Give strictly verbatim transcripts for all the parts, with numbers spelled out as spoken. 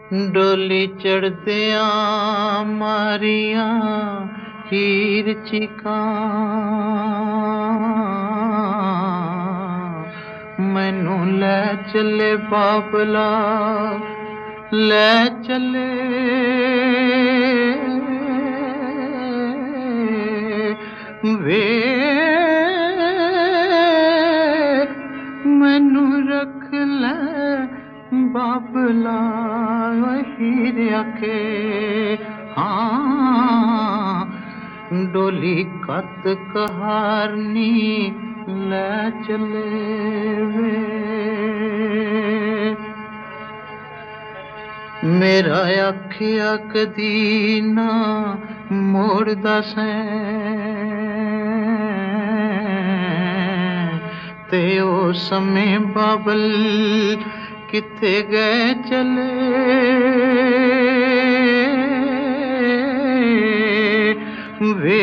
डोली चढ़दियां मारियां हीर चिकां, मैनू लै चले बाबला लै चले वे मैनू रख लै बाबला हीर आखे। हाँ डोली कत कहारनी लै चले वे, मेरा आखिया कदी ना मोड़दा सैं ते ओ समय बाबल किथे गए चले वे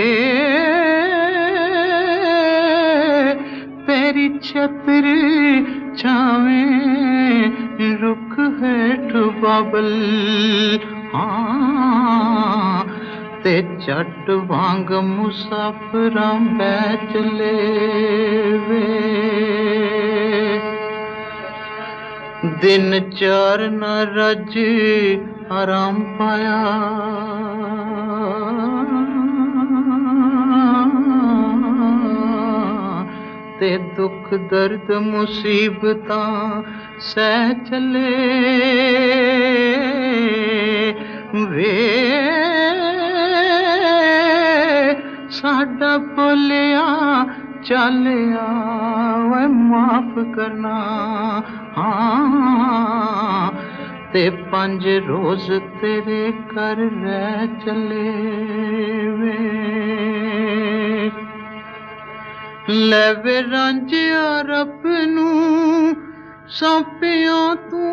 तेरी छतर छावें रुख हेठ बाबल। हाँ ते चट वांग मुसाफिरां बै चले वे, दिन चार न रज आराम पाया ते दुख दर्द मुसीबतां सह चले वे, साडा बोलिया चालिया वे माफ करना। हाँ ते पंज रोज तेरे घर रह चले वे, ले वे रांझिया रब नू सौंपिया तू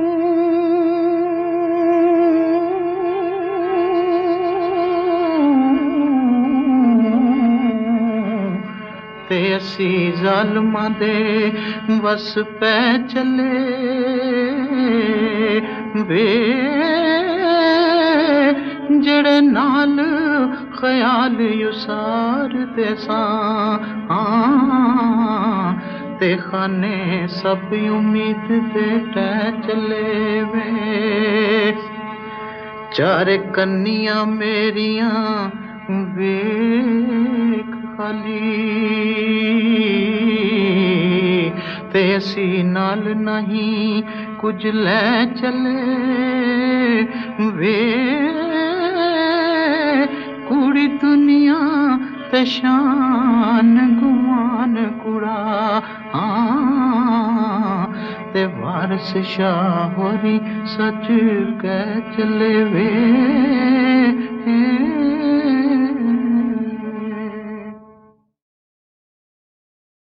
ते असी जालमां दे बस पै चले वे, जेड़े नाल ख्याल युसार दे सां। हाँ ते खाने सब उम्मीद दे टै चले वे, चार कन्नियां मेरियां वेख खाली ते असी नाल नहीं कुछ लै चले वे, कुड़ी दुनिया ते शान गुमान कुड़ा। हाँ ते वारस शाह होरी सच कह चले वे।